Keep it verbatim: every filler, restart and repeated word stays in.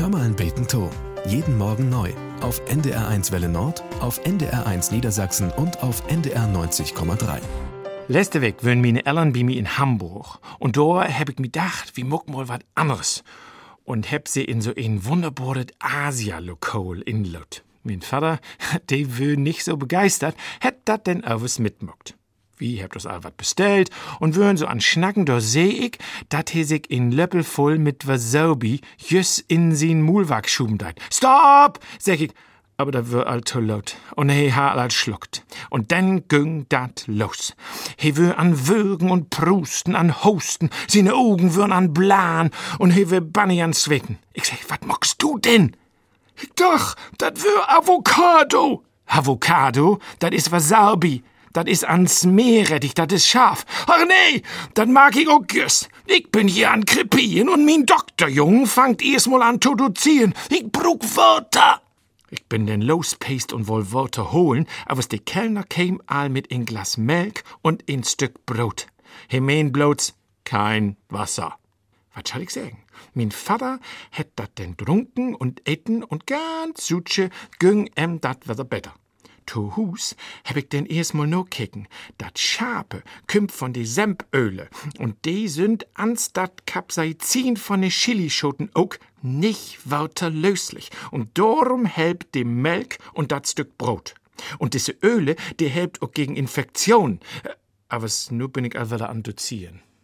Hör mal ein Beten to. Jeden Morgen neu. Auf N D R eins Welle Nord, auf N D R eins Niedersachsen und auf N D R neunzig Komma drei. Letzte Woche waren meine Eltern bei mir in Hamburg. Und da hab ich mir gedacht, wie muck mal was anderes. Und hab sie in so ein wunderbares Asia-Lokal inlot. Mein Vater, der wär nicht so begeistert, hätt dat denn auch was mitmuckt. Wie habt das all wat bestellt und würden so an Schnacken, da seh ich, dat he sich in Löppel voll mit Wasabi jüss in sin Mulwag schuben deit. Stopp, sag ich, aber da wär all to laut und he ha all schluckt. Und dann ging dat los. He wär an Würgen und Prusten, an Hosten, seine Augen würden an Blan und he wär banni an Zwecken. Ich sag, wat mockst du denn? Ich dach, dat wär Avocado. Avocado? Dat is Wasabi. Das is ans Meerrettich, das is scharf. Ach nee, das mag ich auch güss. Ich bin hier an Krepien und mein Doktorjungen fangt erst mal an zu dozieren. Ich brauch Wörter. Ich bin denn lospäst und woll Wörter holen, aber der Kellner käm all mit ein Glas Milch und ein Stück Brot. He mein bloß kein Wasser. Was soll ich sagen? Mein Vater hätt dat denn trunken und etten und ganz sutsche güng em dat wieder besser. To Hus hab ich denn erstmal no kicken. Dat Schape kümmt von de Sempöle und die sind ans dat Capsaicin von de Chilischoten ook nicht weiter löslich. Und darum helpt de Melk und dat Stück Brot. Und diese Öle, die helpt auch gegen Infektion. Aber nu bin ich all wieder an dozieren.